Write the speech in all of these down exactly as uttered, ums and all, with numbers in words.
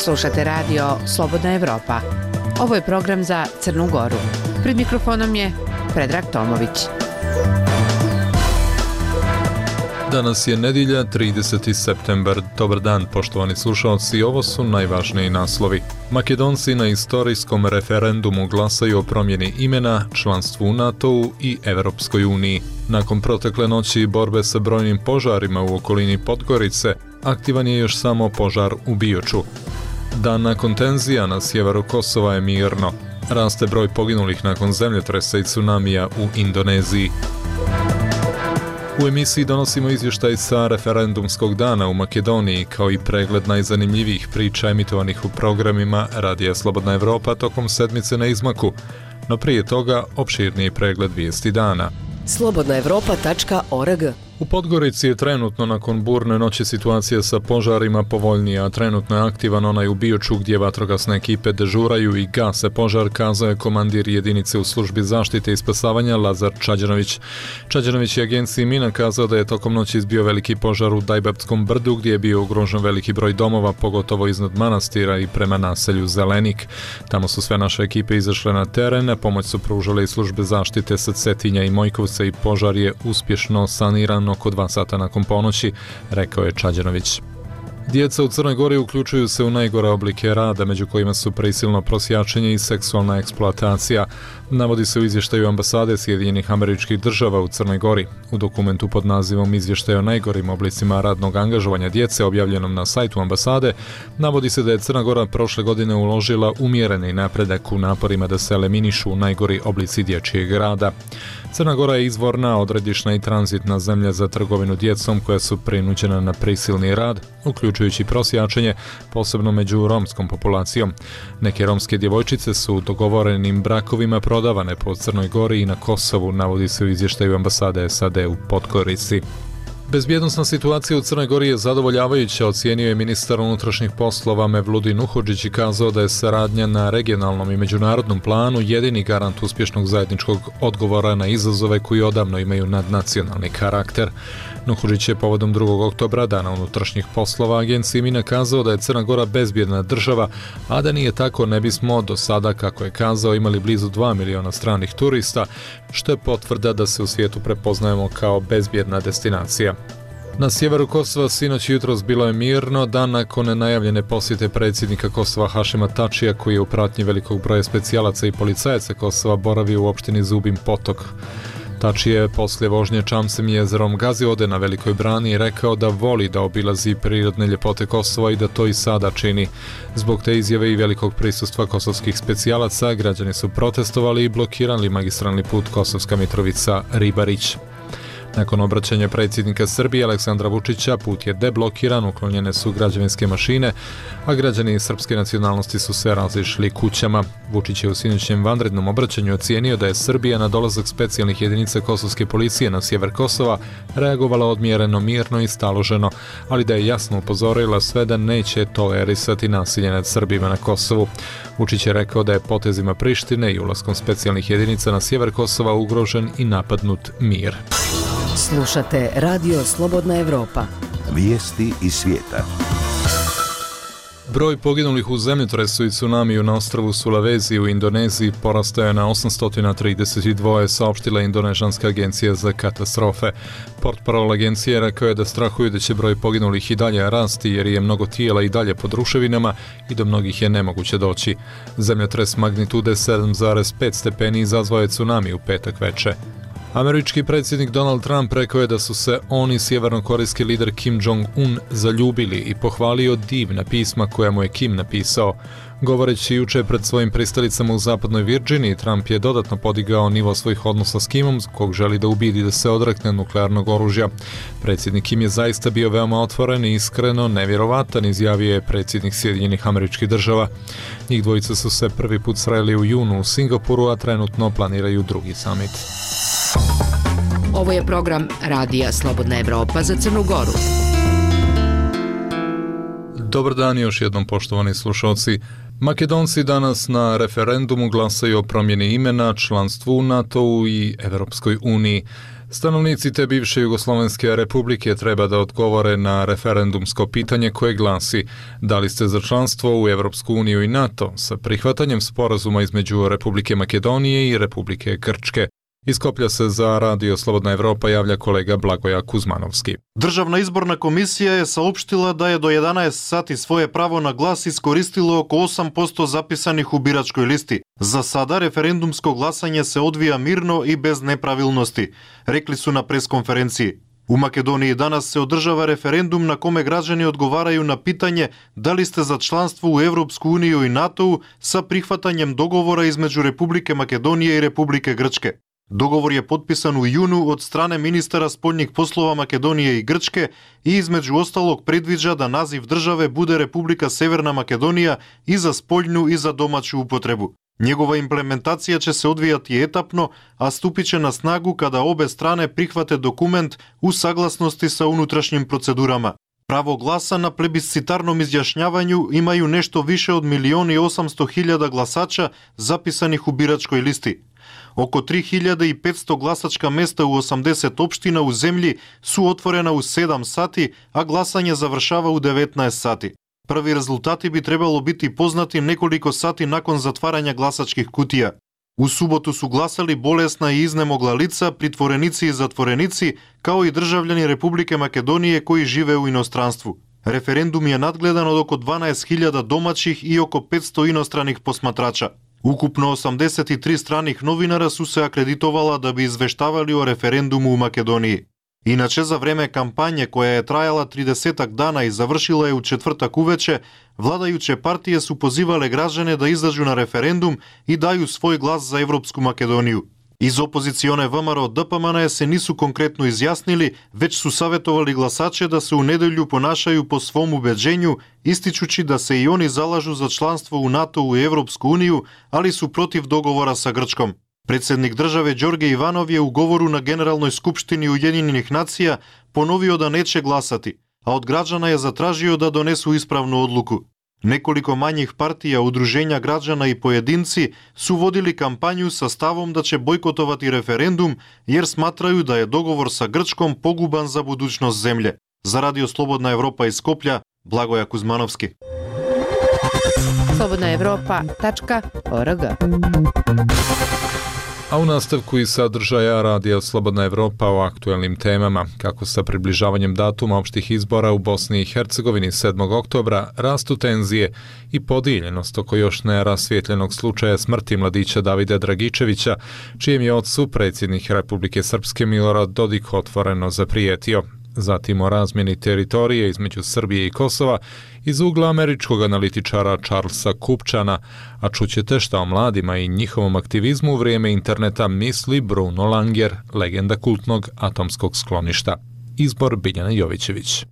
Slušate radio Slobodna Evropa. Ovo je program za Crnu Goru. Pred mikrofonom je Predrag Tomović. Danas je nedjelja, trideseti septembar. Dobar dan, poštovani slušalci, ovo su najvažniji naslovi. Makedonci na istorijskom referendumu glasaju o promjeni imena, članstvu u NATO-u i Evropskoj uniji. Nakon protekle noći borbe sa brojnim požarima u okolini Podgorice, aktivan je još samo požar u Bioču. Dan nakon tenzija na sjeveru Kosova je mirno. Raste broj poginulih nakon zemljotresa i tsunamija u Indoneziji. U emisiji donosimo izvještaj sa referendumskog dana u Makedoniji, kao i pregled najzanimljivijih priča emitovanih u programima Radija Slobodna Evropa tokom sedmice na izmaku. No prije toga, opširniji pregled vijesti dana. slobodna evropa tačka org. U Podgorici je trenutno nakon burne noći situacija sa požarima povoljnija, a trenutno je aktivan onaj u Bioču gdje vatrogasne ekipe dežuraju i gase požar, kazao je komandir jedinice u službi zaštite i spasavanja Lazar Čađanović. Čađanović je agenciji Mina kazao da je tokom noći izbio veliki požar u Dajbapskom brdu gdje je bio ugrožen veliki broj domova, pogotovo iznad manastira i prema naselju Zelenik. Tamo su sve naše ekipe izašle na teren, pomoć su pružale i službe zaštite sa Cetinja i Mojkovca i požar je uspješno saniran oko dva sata nakon ponoći, rekao je Čađanović. Djeca u Crnoj Gori uključuju se u najgore oblike rada, među kojima su prisilno prosjačenje i seksualna eksploatacija, navodi se u izvještaju ambasade Sjedinjenih Američkih Država u Crnoj Gori. U dokumentu pod nazivom Izvještaj o najgorim oblicima radnog angažovanja djece objavljenom na sajtu ambasade, navodi se da je Crna Gora prošle godine uložila umjereni napredak u naporima da se eliminišu najgori oblici dječjeg rada. Crna Gora je izvorna, odredišna i tranzitna zemlja za trgovinu djecom koja su prinuđena na prisilni rad, uključujući prosjačenje, posebno među romskom populacijom. Neke romske djevojčice su dogovorenim brakovima prodavane po Crnoj Gori i na Kosovu, navodi se u izvještaju ambasade S A D u Podgorici. Bezbjednosna situacija u Crnoj Gori je zadovoljavajuća, ocijenio je ministar unutrašnjih poslova Mevludin Uhodžić i kazao da je saradnja na regionalnom i međunarodnom planu jedini garant uspješnog zajedničkog odgovora na izazove koji odavno imaju nadnacionalni karakter. Uhodžić je povodom drugog oktobra, dana unutrašnjih poslova, agenciji Mina kazao da je Crna Gora bezbjedna država, a da nije tako ne bismo do sada, kako je kazao, imali blizu dva miliona stranih turista, što je potvrda da se u svijetu prepoznajemo kao bezbjedna destinacija. Na sjeveru Kosova sinoć i jutros bilo je mirno, dan nakon najavljene posjete predsjednika Kosova Hašima Tačija, koji je u pratnji velikog broja specijalaca i policajaca Kosova boravio u opštini Zubin Potok. Tači je poslije vožnje Čamcem jezerom Gaziode na Velikoj brani rekao da voli da obilazi prirodne ljepote Kosova i da to i sada čini. Zbog te izjave i velikog prisustva kosovskih specijalaca, građani su protestovali i blokirali magistralni put Kosovska Mitrovica-Ribarić. Nakon obraćanja predsjednika Srbije Aleksandra Vučića, put je deblokiran, uklonjene su građevinske mašine, a građani srpske nacionalnosti su se razišli kućama. Vučić je u sinoćnjem vanrednom obraćanju ocijenio da je Srbija na dolazak specijalnih jedinica kosovske policije na sjever Kosova reagovala odmjereno, mirno i staloženo, ali da je jasno upozorila sve da neće tolerisati nasilje nad Srbima na Kosovu. Vučić je rekao da je potezima Prištine i ulaskom specijalnih jedinica na sjever Kosova ugrožen i napadnut mir. Slušate Radio Slobodna Evropa. Vijesti iz svijeta. Broj poginulih u zemljotresu i tsunamiju na ostrvu Sulawesi u Indoneziji porastao je na osamsto trideset dva, saopštila Indonežanska agencija za katastrofe. Portparol agencije rekao je da strahuju da će broj poginulih i dalje rasti jer je mnogo tijela i dalje pod ruševinama i do mnogih je nemoguće doći. Zemljotres magnitude sedam zarez pet stepeni izazvao je tsunami u petak veče. Američki predsjednik Donald Trump rekao je da su se on i sjevernokorejski lider Kim Jong-un zaljubili i pohvalio divna pisma koja mu je Kim napisao. Govoreći juče pred svojim pristalicama u zapadnoj Virginiji, Trump je dodatno podigao nivo svojih odnosa s Kimom, kog želi da ubidi da se odrekne nuklearnog oružja. Predsjednik Kim je zaista bio veoma otvoren i iskreno nevjerovatan, izjavio je predsjednik Sjedinjenih Američkih Država. Njih dvojica su se prvi put sreli u junu u Singapuru, a trenutno planiraju drugi summit. Ovo je program Radija Slobodna Evropa za Crnu Goru. Dobar dan još jednom, poštovani slušalci. Makedonci danas na referendumu glasaju o promjeni imena, članstvu u NATO-u i Evropskoj uniji. Stanovnici te bivše Jugoslovenske republike treba da odgovore na referendumsko pitanje koje glasi da li ste za članstvo u Evropsku uniju i NATO sa prihvatanjem sporazuma između Republike Makedonije i Republike Grčke. Iz Skoplja se za Radio Slobodna Evropa javlja kolega Blagoja Kuzmanovski. Državna izborna komisija je saopštila da je do jedanaest sati svoje pravo na glas iskoristilo oko osam posto zapisanih u biračkoj listi. Za sada referendumsko glasanje se odvija mirno i bez nepravilnosti, rekli su na preskonferenciji. U Makedoniji danas se održava referendum na kome građani odgovaraju na pitanje da li ste za članstvo u Evropsku uniju i NATO sa prihvatanjem dogovora između Republike Makedonije i Republike Grčke. Dogovor je potpisan u junu od strane ministara spoljnih poslova Makedonije i Grčke i između ostalog predviđa da naziv države bude Republika Severna Makedonija i za spoljnu i za domaću upotrebu. Njegova implementacija će se odvijati etapno, a stupit će na snagu kada obe strane prihvate dokument u saglasnosti sa unutrašnjim procedurama. Pravo glasa na plebiscitarnom izjašnjavanju imaju nešto više od milion i osamsto hiljada glasača zapisanih u biračkoj listi. Oko tri hiljade i petsto glasačka mesta u osamdeset opština u zemlji su otvorena u sedam sati, a glasanje završava u devetnaest sati. Prvi rezultati bi trebalo biti poznati nekoliko sati nakon zatvaranja glasačkih kutija. U subotu su glasali bolesna i iznemogla lica, pritvorenici i zatvorenici, kao i državljani Republike Makedonije koji žive u inostranstvu. Referendum je nadgledan od oko dvanaest hiljada domaćih i oko petsto inostranih posmatrača. Ukupno osamdeset tri stranih novinara su se akreditovala da bi izveštavali o referendumu u Makedoniji. Inače, za vreme kampanje koja je trajala tridesetak dana i završila je u četvrtak uveče, vladajuće partije su pozivale građane da izađu na referendum i daju svoj glas za Evropsku Makedoniju. Iz opozicione V M R O D P M N se nisu konkretno izjasnili, već su savjetovali glasače da se u nedelju ponašaju po svom ubeđenju, ističući da se i oni zalažu za članstvo u NATO i Evropsku uniju, ali su protiv dogovora sa Grčkom. Predsjednik države Đorđe Ivanov je u govoru na Generalnoj skupštini Ujedinjenih nacija ponovio da neće glasati, a od građana je zatražio da donesu ispravnu odluku. Nekoliko manjih partija, udruženja građana i pojedinci su vodili kampanju sa stavom da će bojkotovati referendum jer smatraju da je dogovor sa Grčkom poguban za budućnost zemlje. Za Radio Slobodna Evropa iz Skoplja, Blagoja Kuzmanovski. slobodna evropa tačka org. A u nastavku i sadržaja Radija Slobodna Evropa o aktuelnim temama, kako sa približavanjem datuma opštih izbora u Bosni i Hercegovini sedmog oktobra rastu tenzije i podijeljenost oko još nerasvijetljenog slučaja smrti mladića Davida Dragičevića, čijem je ocu predsjednik Republike Srpske Milorad Dodik otvoreno zaprijetio. Zatim o razmjeni teritorije između Srbije i Kosova iz ugla američkog analitičara Charlesa Kupčana, a čućete šta o mladima i njihovom aktivizmu u vrijeme interneta misli Bruno Langer, legenda kultnog atomskog skloništa. Izbor Biljana Jovićević.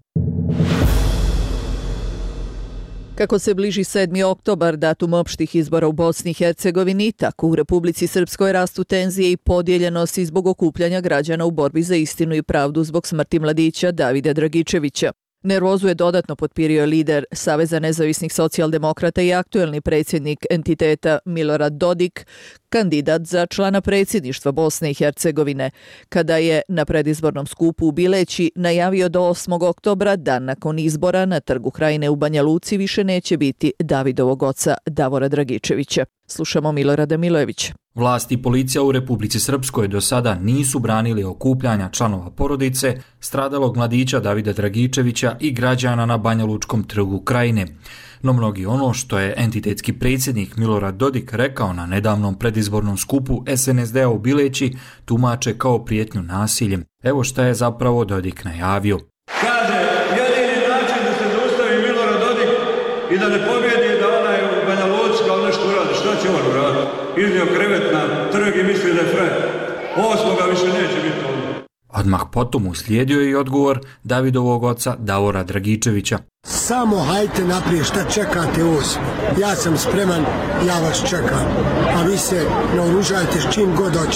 Kako se bliži sedmi oktobar, datum opštih izbora u Bosni i Hercegovini, tako u Republici Srpskoj rastu tenzije i podijeljenosti zbog okupljanja građana u borbi za istinu i pravdu zbog smrti mladića Davida Dragičevića. Nervozu je dodatno potpirio lider Saveza nezavisnih socijaldemokrata i aktuelni predsjednik entiteta Milorad Dodik, kandidat za člana predsjedništva Bosne i Hercegovine, kada je na predizbornom skupu u Bileći najavio do osmog oktobra da nakon izbora na Trgu Krajine u Banja Luci više neće biti Davidovog oca Davora Dragičevića. Slušamo Milorada Milojevića. Vlasti i policija u Republici Srpskoj do sada nisu branili okupljanja članova porodice stradalog mladića Davida Dragičevića i građana na Banjalučkom trgu Krajine. No mnogi ono što je entitetski predsjednik Milorad Dodik rekao na nedavnom predizbornom skupu S N S D-a u Bileći tumače kao prijetnju nasiljem. Evo šta je zapravo Dodik najavio. Kaže, jedini način da se zaustavi Milorad Dodik i da ne pobjedi da ona je u Banja Luci kao nešto uradi. Šta će on uraditi? Iznio krevet na trg i misli da je frajer. Osmoga više neće biti ovdje. Odmah potom uslijedio je i odgovor Davidovog oca Davora Dragičevića. Samo hajte naprijed, šta čekate osmo? Ja sam spreman, ja vas čekam. A vi se naoružajte s čim god hoćete.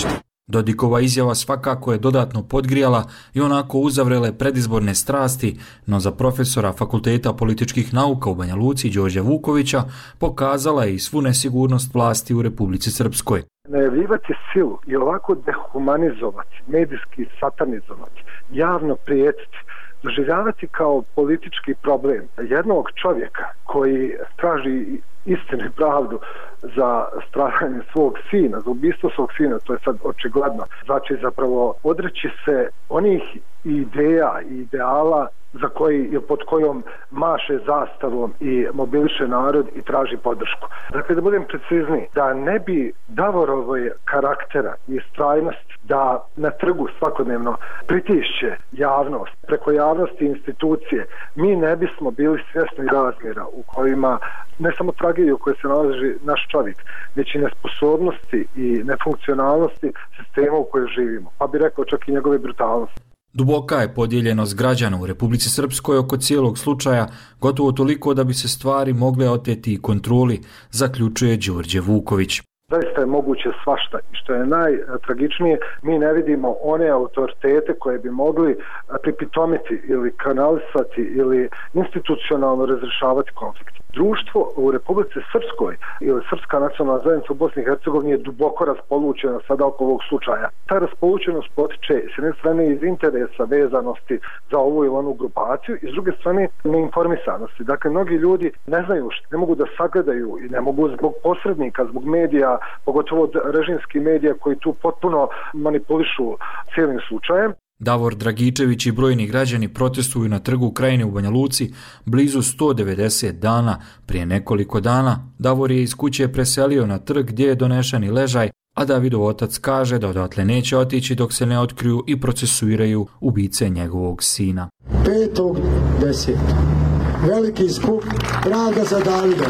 Dodikova izjava svakako je dodatno podgrijala i onako uzavrele predizborne strasti, no za profesora Fakulteta političkih nauka u Banja Luci Đorđa Vukovića pokazala je i svu nesigurnost vlasti u Republici Srpskoj. Najavljivati silu i ovako dehumanizovati, medijski satanizovati, javno prijetiti, doživljavati kao politički problem jednog čovjeka koji traži istinu i pravdu za stradanje svog sina, za ubistvo svog sina, to je sad očigledno. Znači zapravo odreći se onih ideja i ideala za koji ili pod kojom maše zastavom i mobiliše narod i traži podršku. Dakle, da budem precizniji, da ne bi Davorovoj karaktera i strajnost da na trgu svakodnevno pritišće javnost, preko javnosti institucije, mi ne bismo bili svjesni razmjera u kojima ne samo tragediju u kojoj se nalazi naš čovjek, već i nesposobnosti i nefunkcionalnosti sistema u kojoj živimo, pa bi rekao čak i njegove brutalnosti. Duboka je podijeljenost građana u Republici Srpskoj oko cijelog slučaja, gotovo toliko da bi se stvari mogle oteti i kontroli, zaključuje Đorđe Vuković. Zaista je moguće svašta i što je najtragičnije, mi ne vidimo one autoritete koje bi mogli pripitomiti ili kanalisati ili institucionalno razrješavati konflikt. Društvo u Republici Srpskoj ili Srpska nacionalna zajednica u Bosni i Hercegovini je duboko raspolućena sada oko ovog slučaja. Ta raspolućenost potiče s jedne strane iz interesa vezanosti za ovu ili onu grupaciju i s druge strane neinformisanosti. Dakle, mnogi ljudi ne znaju što, ne mogu da sagledaju i ne mogu zbog posrednika, zbog medija, pogotovo režimskih medija koji tu potpuno manipulišu cijelim slučajem. Davor Dragičević i brojni građani protestuju na trgu Krajine u Banja Luci blizu sto devedeset dana. Prije nekoliko dana Davor je iz kuće preselio na trg gdje je donešen i ležaj, a Davidov otac kaže da odatle neće otići dok se ne otkriju i procesuiraju ubice njegovog sina. petog desetog Veliki skup Praga za Davida.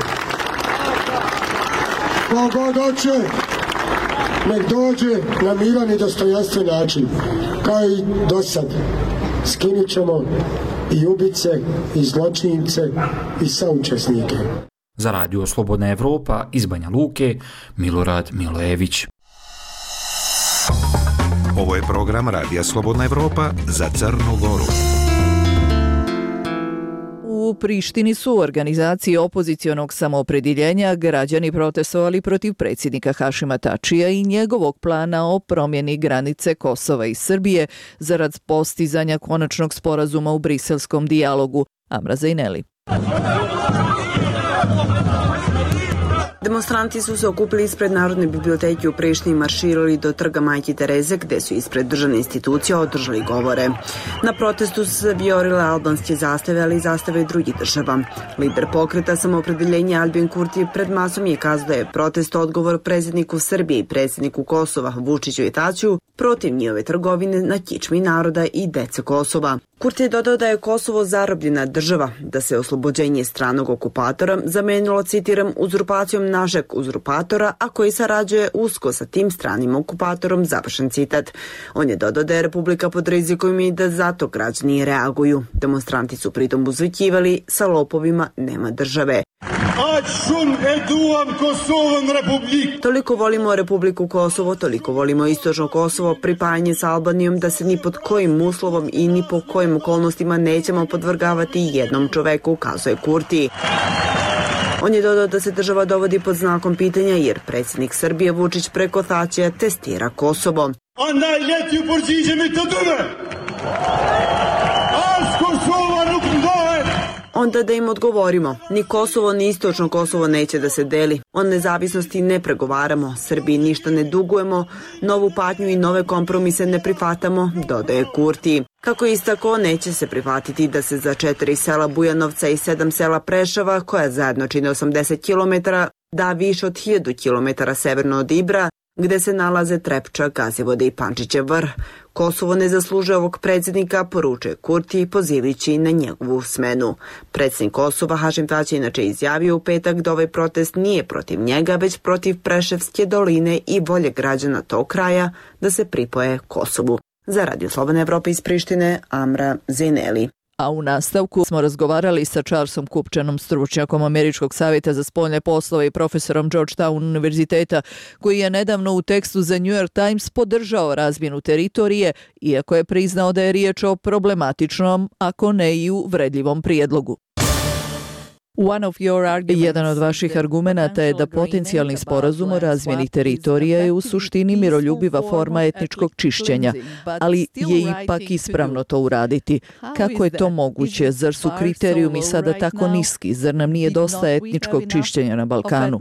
Kogod hoće, nek dođe na miran i dostojanstven način, kao i do sad. Skinit ćemo i ubice, i zločince, i saučesnike. Za Radio Slobodna Evropa iz Banja Luke, Milorad Milojević. Ovo je program Radija Slobodna Evropa za Crnu Goru. U Prištini su u organizaciji opozicionog samoopredjeljenja građani protestovali protiv predsjednika Hašima Tačija i njegovog plana o promjeni granice Kosova i Srbije zarad postizanja konačnog sporazuma u briselskom dijalogu. Amra Zajneli. Demonstranti su se okupili ispred Narodne biblioteke u Prištini i marširali do trga Majke Tereze, gdje su ispred državne institucije održali govore. Na protestu su se vijorile albanske zastave, ali i zastave drugih država. Lider pokreta samoopredeljenja Albin Kurti pred masom je kazao da je protest odgovor predsjedniku Srbije i predsjedniku Kosova Vučiću i Tačiju protiv njihove trgovine na kičmi naroda i dece Kosova. Kurti je dodao da je Kosovo zarobljena država, da se oslobođenje stranog okupatora zamenilo, citiram, uzurpacijom našeg uzurpatora, a koji sarađuje usko sa tim stranim okupatorom, završen citat. On je dodao da je Republika pod rizikom i da zato građani reaguju. Demonstranti su pritom uzvikivali sa lopovima nema države. Toliko volimo Republiku Kosovo, toliko volimo istočno Kosovo, pripajanje sa Albanijom da se ni pod kojim uslovom i ni po kojim okolnostima nećemo podvrgavati jednom čoveku, ukazuje Kurti. On je dodao da se država dovodi pod znakom pitanja jer predsjednik Srbije Vučić preko Tačija testira Kosovo. Onda ljeti u porđiđe mi to dume! As Kosova nukndove! Onda da im odgovorimo, ni Kosovo ni istočno Kosovo neće da se deli. O nezavisnosti ne pregovaramo, Srbiji ništa ne dugujemo, novu patnju i nove kompromise ne prihvatamo, dodaje Kurti. Kako istako, neće se prihvatiti da se za četiri sela Bujanovca i sedam sela Prešava, koja zajedno čine osamdeset kilometara, da više od hiljadu kilometara severno od Ibra, gde se nalaze Trepča, Gazivode i Pančićev vrh. Kosovo ne zaslužuje ovog predsjednika, poručuje Kurti, pozivajući na njegovu smenu. Predsjednik Kosova Hašim Tači inače izjavio u petak da ovaj protest nije protiv njega, već protiv Preševske doline i volje građana tog kraja da se pripoje Kosovu. Za Radio Slobodna Evropa iz Prištine, Amra Zajneli. A u nastavku smo razgovarali sa Charlesom Kupčanom, stručnjakom Američkog savjeta za spoljne poslove i profesorom Georgetown univerziteta, koji je nedavno u tekstu za New York Times podržao razmjenu teritorije, iako je priznao da je riječ o problematičnom, ako ne i uvredljivom prijedlogu. Jedan od vaših argumenata je da potencijalni sporazum o razmjeni teritorija je u suštini miroljubiva forma etničkog čišćenja, ali je ipak ispravno to uraditi. Kako je to moguće? Zar su kriterijumi sada tako niski? Zar nam nije dosta etničkog čišćenja na Balkanu?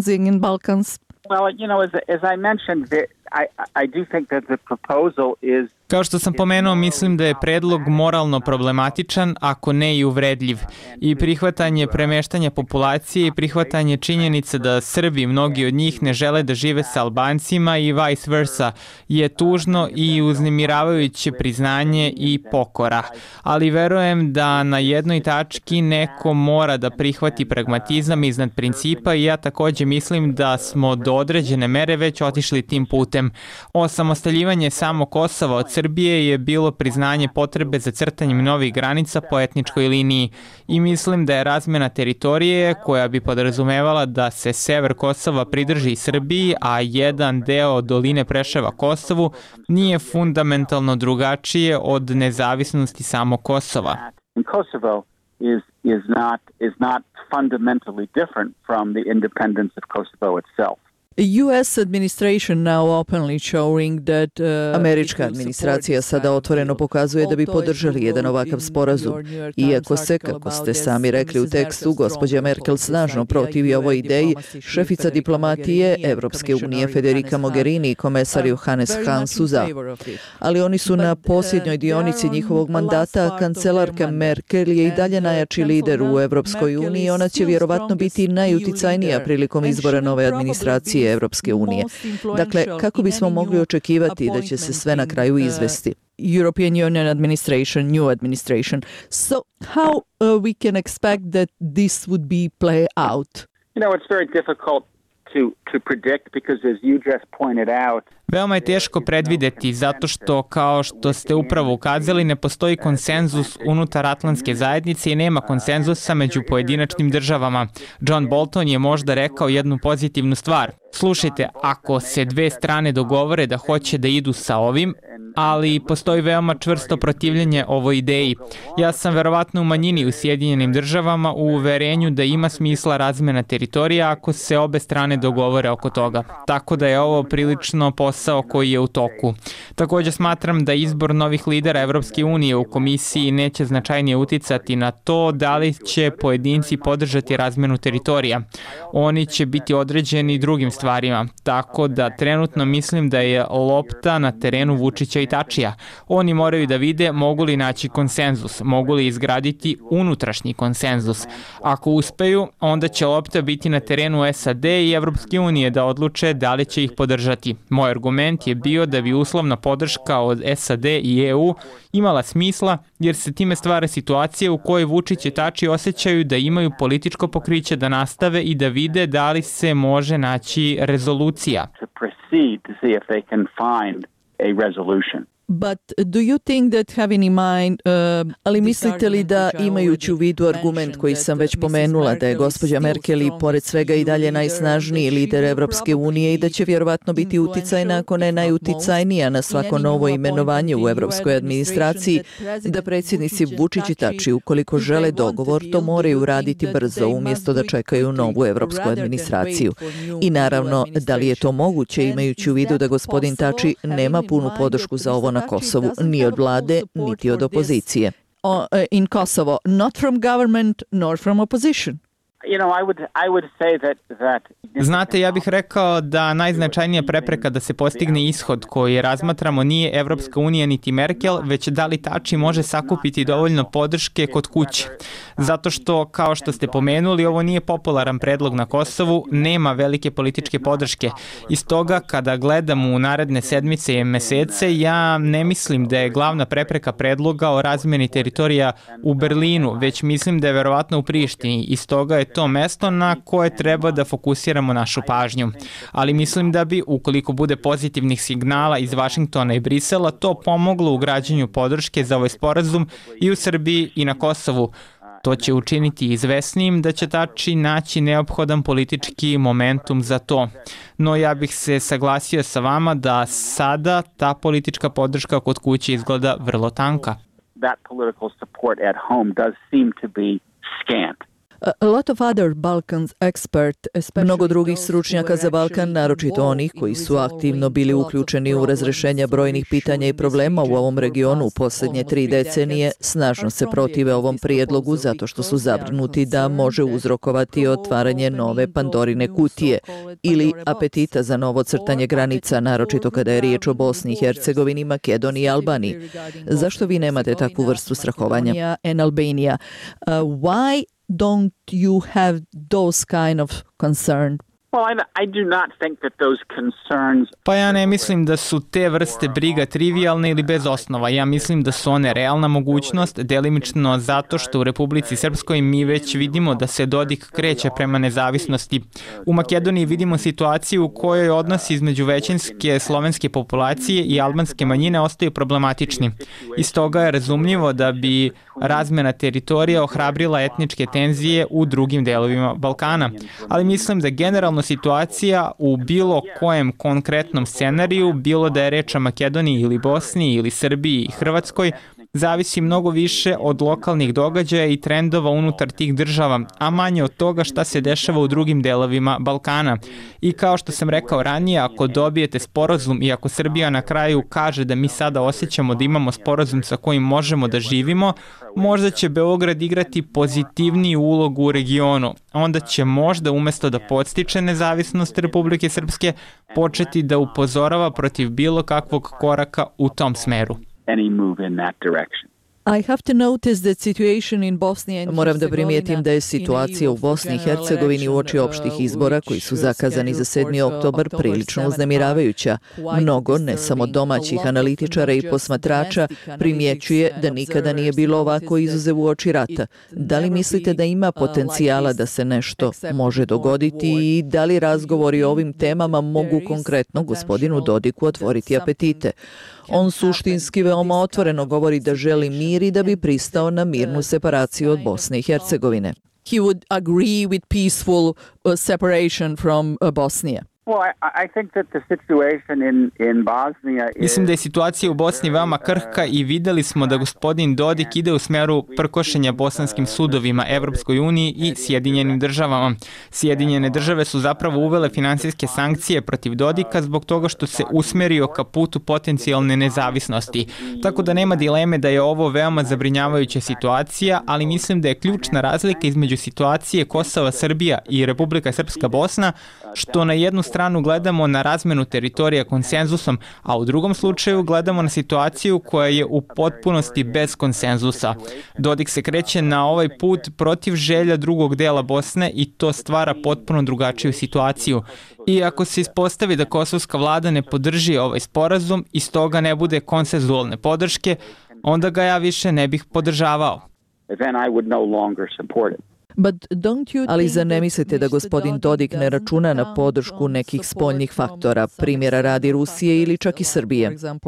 Kao što sam pomenuo, mislim da je predlog moralno problematičan, ako ne i uvredljiv. I prihvatanje premeštanja populacije i prihvatanje činjenice da Srbi, mnogi od njih, ne žele da žive sa Albancima i vice versa, je tužno i uznemiravajuće priznanje i pokora. Ali verujem da na jednoj tački neko mora da prihvati pragmatizam iznad principa i ja također mislim da smo do određene mere već otišli tim putem. Osamostaljivanje samo Kosova od Srbije je bilo priznanje potrebe za crtanjem novih granica po etničkoj liniji i mislim da je razmjena teritorije koja bi podrazumevala da se sever Kosova pridrži Srbiji, a jedan deo doline Preševa Kosovu, nije fundamentalno drugačije od nezavisnosti samo Kosova. Kosovo is is not is not fundamentally different from the independence of Kosovo itself. U S administration now openly showing that, uh, Američka administracija sada otvoreno pokazuje da bi podržali jedan ovakav sporazum. Iako se, kako ste sami rekli u tekstu, gospođa Merkel snažno protivi ovoj ideji, šefica diplomatije Evropske unije Federica Mogherini i komesar Johannes Hahn su za. Ali oni su na posljednjoj dionici njihovog mandata, kancelarka Merkel je i dalje najjači lider u Evropskoj uniji i ona će vjerovatno biti najuticajnija prilikom izbora nove administracije Evropske unije. Dakle, kako bismo mogli očekivati da će se sve na kraju izvesti? European Union administration, new administration. So how uh, we can expect that this would be play out? You know, it's very difficult to to predict because as you just pointed out, veoma je teško predvideti zato što, kao što ste upravo ukazali, ne postoji konsenzus unutar Atlantske zajednice i nema konsenzusa među pojedinačnim državama. John Bolton je možda rekao jednu pozitivnu stvar. Slušajte, ako se dve strane dogovore da hoće da idu sa ovim, ali postoji veoma čvrsto protivljenje ovoj ideji. Ja sam verovatno u manjini u Sjedinjenim državama u uverenju da ima smisla razmjena teritorija ako se obe strane dogovore oko toga. Tako da je ovo prilično posao koji je u toku. Također smatram da izbor novih lidera Evropske unije u komisiji neće značajnije uticati na to da li će pojedinci podržati razmjenu teritorija. Oni će biti određeni drugim stvarima, tako da trenutno mislim da je lopta na terenu Vučića i Tačija. Oni moraju da vide mogu li naći konsenzus, mogu li izgraditi unutrašnji konsenzus. Ako uspeju, onda će lopta biti na terenu S A D i Evropske unije da odluče da li će ih podržati. Moj argument je bio da bi uslovna podrška od S A D i E U imala smisla jer se time stvara situacija u kojoj Vučić i Tači osjećaju da imaju političko pokriće da nastave i da vide da li se može naći rezolucija. But do you think that having in mind, uh, ali mislite li da, imajući u vidu argument koji sam već pomenula, da je gospođa Merkel i pored svega i dalje najsnažniji lider Evropske unije i da će vjerovatno biti uticajna, ako ne najuticajnija na svako novo imenovanje u evropskoj administraciji, da predsjednici Vučić i Tači, ukoliko žele dogovor, to moraju uraditi brzo umjesto da čekaju novu evropsku administraciju. I naravno, da li je to moguće imajući u vidu da gospodin Tači nema punu podršku za ovo na Kosovu, ni od vlade, niti od opozicije. In Kosovo, not from government nor from opposition. You know, I would I would say that that Znate, ja bih rekao da najznačajnija prepreka da se postigne ishod koji razmatramo nije Evropska unija niti Merkel, već da li Tači može sakupiti dovoljno podrške kod kuće. Zato što, kao što ste pomenuli, ovo nije popularan predlog na Kosovu, nema velike političke podrške. I stoga, kada gledam u naredne sedmice i mesece, ja ne mislim da je glavna prepreka predloga o razmjeni teritorija u Berlinu, već mislim da je verovatno u Prištini. I stoga je to mesto na koje treba da fokusiramo našu pažnju. Ali mislim da bi, ukoliko bude pozitivnih signala iz Vašingtona i Brisela, to pomoglo u građenju podrške za ovaj sporazum i u Srbiji i na Kosovu. To će učiniti izvesnijim da će Tači naći neophodan politički momentum za to. No ja bih se saglasio sa vama da sada ta politička podrška kod kuće izgleda vrlo tanka. That political support at home does seem to be scant. A lot of other Balkans expert, Mnogo drugih stručnjaka za Balkan, naročito onih koji su aktivno bili uključeni u razrešenja brojnih pitanja i problema u ovom regionu u posljednje tri decenije, snažno se protive ovom prijedlogu zato što su zabrinuti da može uzrokovati otvaranje nove Pandorine kutije ili apetita za novo crtanje granica, naročito kada je riječ o Bosni i Hercegovini, Makedoniji i Albaniji. Zašto vi nemate takvu vrstu strahovanja? And Albania. Uh, why don't you have those kind of concern? Well, I, I do not think that those concerns... Pa ja ne mislim da su te vrste briga trivialne ili bez osnova. Ja mislim da su one realna mogućnost, delimično zato što u Republici Srpskoj mi već vidimo da se Dodik kreće prema nezavisnosti. U Makedoniji vidimo situaciju u kojoj odnosi između većinske slovenske populacije i albanske manjine ostaju problematični. Iz toga je razumljivo da bi razmena teritorija ohrabrila etničke tenzije u drugim delovima Balkana. Ali mislim da generalno situacija u bilo kojem konkretnom scenariju, bilo da je reč o Makedoniji ili Bosni ili Srbiji i Hrvatskoj, zavisi mnogo više od lokalnih događaja i trendova unutar tih država, a manje od toga šta se dešava u drugim delovima Balkana. I kao što sam rekao ranije, ako dobijete sporazum i ako Srbija na kraju kaže da mi sada osjećamo da imamo sporazum sa kojim možemo da živimo, možda će Beograd igrati pozitivniju ulogu u regionu. Onda će možda umjesto da podstiče nezavisnost Republike Srpske, početi da upozorava protiv bilo kakvog koraka u tom smeru. Any move in that direction. I have to notice that situation in Bosnia and Moram da primijetim da je situacija u Bosni i Hercegovini uoči opštih izbora koji su zakazani za sedmi oktobar prilično uznemiravajuća. Mnogo, ne samo domaćih analitičara i posmatrača, primjećuje da nikada nije bilo ovako izuzev u oči rata. Da li mislite da ima potencijala da se nešto može dogoditi i da li razgovori o ovim temama mogu konkretno gospodinu Dodiku otvoriti apetite? On suštinski veoma otvoreno govori da želi mir i da bi pristao na mirnu separaciju od Bosne i Hercegovine. He would agree with peaceful uh, separation from uh, Bosnia. Well, I, I think that the situation in, in Bosnia is... Mislim da je situacija u Bosni veoma krhka i videli smo da gospodin Dodik ide u smeru prkošenja bosanskim sudovima, Evropskoj uniji i Sjedinjenim državama. Sjedinjene države su zapravo uvele finansijske sankcije protiv Dodika zbog toga što se usmerio ka putu potencijalne nezavisnosti. Tako da nema dileme da je ovo veoma zabrinjavajuća situacija, ali mislim da je ključna razlika između situacije Kosova, Srbija i Republika Srpska Bosna, što na jednu stranu gledamo na razmenu teritorija konsenzusom, a u drugom slučaju gledamo na situaciju koja je u potpunosti bez konsenzusa. Dodik se kreće na ovaj put protiv želja drugog dela Bosne i to stvara potpuno drugačiju situaciju. I ako se ispostavi da kosovska vlada ne podrži ovaj sporazum i stoga ne bude konsenzualne podrške, onda ga ja više ne bih podržavao. Then I would no longer support it. Ali zar ne mislite da gospodin Dodik ne računa na podršku nekih spoljnih faktora, primjera radi Rusije ili čak i Srbije?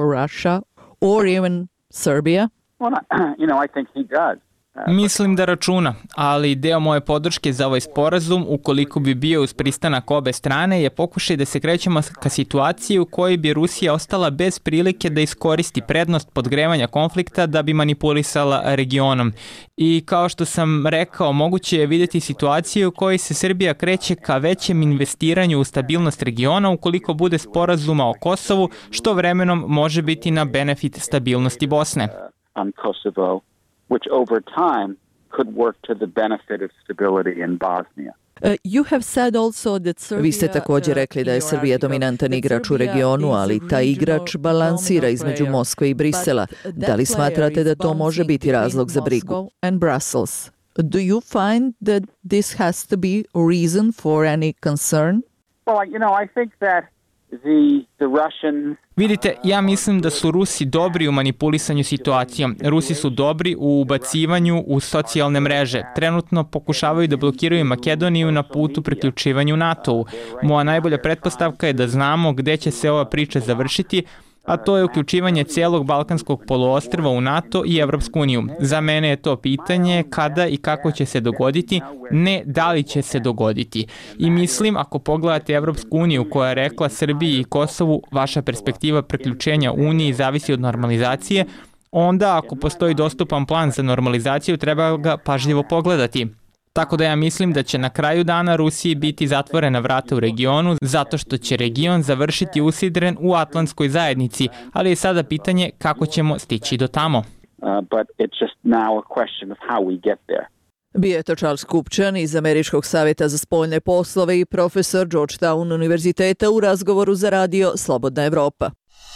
Mislim da računa, ali deo moje podrške za ovaj sporazum, ukoliko bi bio uz pristanak obe strane, je pokušaj da se krećemo ka situaciji u kojoj bi Rusija ostala bez prilike da iskoristi prednost podgrevanja konflikta da bi manipulisala regionom. I kao što sam rekao, moguće je vidjeti situaciju u kojoj se Srbija kreće ka većem investiranju u stabilnost regiona ukoliko bude sporazuma o Kosovu, što vremenom može biti na benefit stabilnosti Bosne. On Kosovo, which over time could work to the benefit of stability in Bosnia. Uh, you have said also that Serbia, Vi ste također rekli da je Srbija dominantan igrač u regionu, ali taj igrač balansira između Moskve i Brisela. Da li smatrate da to može biti razlog za brigu? And Brussels. Do you find that this has to be a reason for any concern? Well, you know, I think that the the Russians Vidite, ja mislim da su Rusi dobri u manipulisanju situacijom. Rusi su dobri u ubacivanju u socijalne mreže. Trenutno pokušavaju da blokiraju Makedoniju na putu priključivanju NATO-u. Moja najbolja pretpostavka je da znamo gde će se ova priča završiti, a to je uključivanje cijelog Balkanskog poluostrva u NATO i Evropsku uniju. Za mene je to pitanje kada i kako će se dogoditi, ne da li će se dogoditi. I mislim, ako pogledate Evropsku uniju koja je rekla Srbiji i Kosovu, vaša perspektiva priključenja Uniji zavisi od normalizacije, onda ako postoji dostupan plan za normalizaciju, treba ga pažljivo pogledati. Tako da ja mislim da će na kraju dana Rusiji biti zatvorena vrata u regionu zato što će region završiti usidren u Atlantskoj zajednici, ali je sada pitanje kako ćemo stići do tamo. Bio je to Charles Kupčan iz Američkog savjeta za spoljne poslove i profesor Georgetown univerziteta u razgovoru za radio Slobodna Evropa.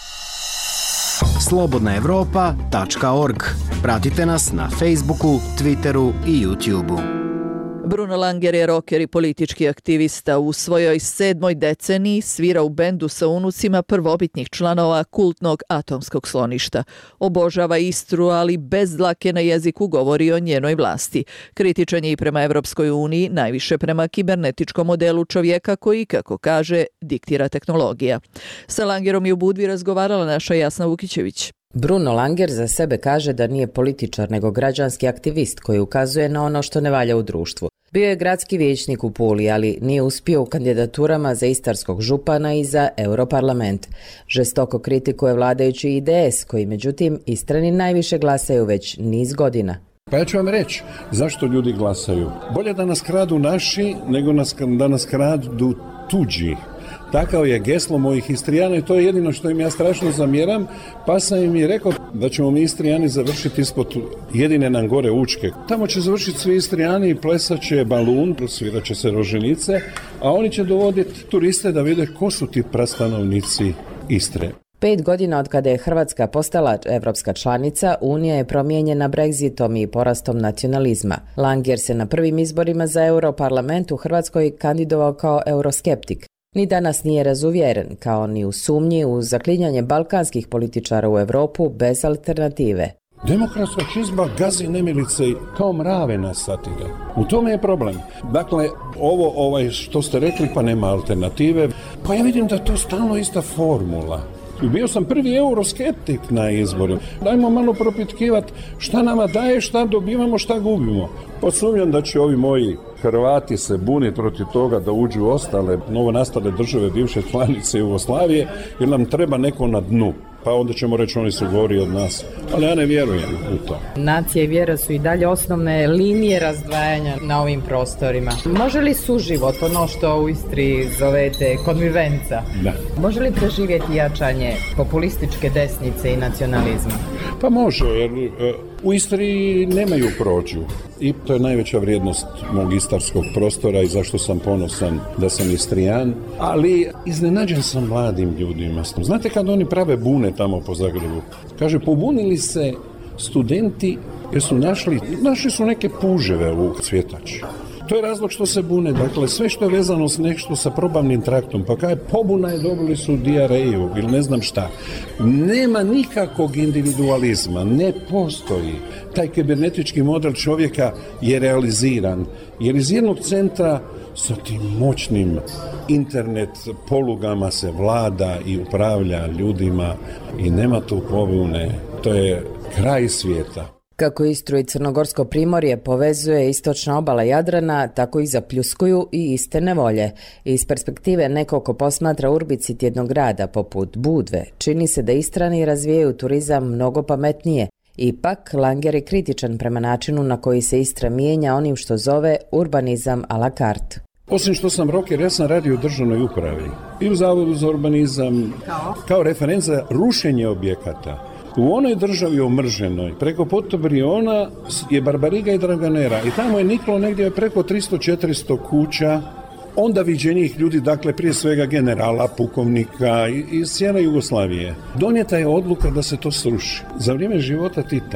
slobodna evropa tačka org. Pratite nas na Facebooku, Twitteru i YouTubeu. Bruno Langer je roker i politički aktivista. U svojoj sedmoj deceniji svira u bendu sa unucima prvobitnih članova kultnog Atomskog sloništa. Obožava Istru, ali bez dlake na jeziku govori o njenoj vlasti. Kritičan je i prema Evropskoj uniji, najviše prema kibernetičkom modelu čovjeka koji, kako kaže, diktira tehnologija. Sa Langerom je u Budvi razgovarala naša Jasna Vukićević. Bruno Langer za sebe kaže da nije političar nego građanski aktivist koji ukazuje na ono što ne valja u društvu. Bio je gradski vijećnik u Puli, ali nije uspio u kandidaturama za istarskog župana i za Europarlament. Žestoko kritikuje vladajući I D S, koji međutim Istrani najviše glasaju već niz godina. Pa ja ću vam reći zašto ljudi glasaju. Bolje da nas kradu naši nego nas, da nas kradu tuđi. Takav je geslo mojih Istrijana i to je jedino što im ja strašno zamjeram, pa sam im i rekao da ćemo mi Istrijani završiti ispod jedine nam gore Učke. Tamo će završiti svi Istrijani i plesat će balun, svirat će se roženice, a oni će dovoditi turiste da vide ko su ti prastanovnici Istre. Pet godina od kada je Hrvatska postala evropska članica, Unija je promijenjena Brexitom i porastom nacionalizma. Langer se na prvim izborima za Europarlament u Hrvatskoj kandidovao kao euroskeptik. Ni danas nije razuvjeren, kao ni u sumnji u zaklinjanje balkanskih političara u Europu bez alternative. Demokratska čizba gazi nemilice kao mrave nas satire. U tome je problem. Dakle, ovo ovaj što ste rekli pa nema alternative, pa ja vidim da je to stalno ista formula. Bio sam prvi euroskeptik na izboru. Dajmo malo propitkivati šta nama daje, šta dobivamo, šta gubimo. Posumnjam da će ovi moji Hrvati se buniti protiv toga da uđu ostale novonastale države bivše članice Jugoslavije, jer nam treba neko na dnu. Pa onda ćemo reći oni su gori od nas. Ali ja ne vjerujem u to. Nacija i vjera su i dalje osnovne linije razdvajanja na ovim prostorima. Može li suživot, ono što u Istri zovete konvivenca, da. Može li preživjeti jačanje populističke desnice i nacionalizma? Pa može, jer u Istri nemaju prođu. I to je najveća vrijednost mog istarskog prostora i zašto sam ponosan da sam Istrijan. Ali iznenađen sam mladim ljudima. Znate kad oni prave bune tamo po Zagrebu? Kaže, pobunili se studenti jer su našli, našli su neke puževe u cvjetači. To je razlog što se bune. Dakle, sve što je vezano s nešto sa probavnim traktom, pa kaj pobuna je, dobili su dijareju ili ne znam šta. Nema nikakvog individualizma, ne postoji. Taj kibernetički model čovjeka je realiziran, jer iz jednog centra sa tim moćnim internet polugama se vlada i upravlja ljudima i nema tu pobune. To je kraj svijeta. Kako Istru i Crnogorsko primorje povezuje istočna obala Jadrana, tako ih zapljuskuju i iste nevolje. Iz perspektive nekog ko posmatra urbicit jednog grada poput Budve, čini se da Istrani razvijaju turizam mnogo pametnije. Ipak, Langer je kritičan prema načinu na koji se Istra mijenja onim što zove urbanizam a la carte. Osim što sam roker, ja sam radio u državnoj upravi i u Zavodu za urbanizam kao, kao referent za rušenje objekata. U onoj državi omrženoj, preko Potobriona je Barbariga i Draganera i tamo je niklo negdje preko tristo četiristo kuća, onda viđenjih ljudi, dakle prije svega generala, pukovnika iz cijele Jugoslavije. Donijeta je odluka da se to sruši za vrijeme života Tita.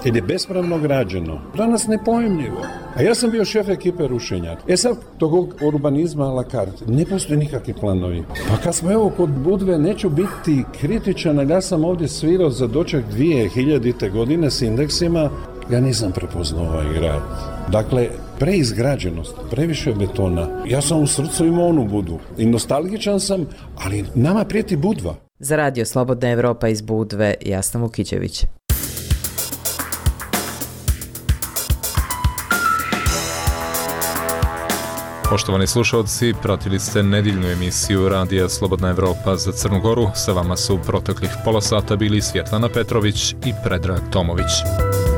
jer je bespravno građeno. Danas nepojmljivo. A ja sam bio šef ekipe rušenja. E sad, tog urbanizma a la carte, ne postoji nikakvi planovi. Pa kad smo evo kod Budve, neću biti kritičan, ali ja sam ovdje svirao za doček dvije hiljadite godine s indeksima, ja nisam prepoznao ovaj grad. Dakle, preizgrađenost, previše betona. Ja sam u srcu imao onu Budu i nostalgičan sam, ali nama prijeti Budva. Za radio Slobodna Evropa iz Budve, Jasna Vukićević. Poštovani slušalci, pratili ste nedeljnu emisiju Radija Slobodna Evropa za Crnu Goru. Sa vama su proteklih pola sata bili Svjetlana Petrović i Predrag Tomović.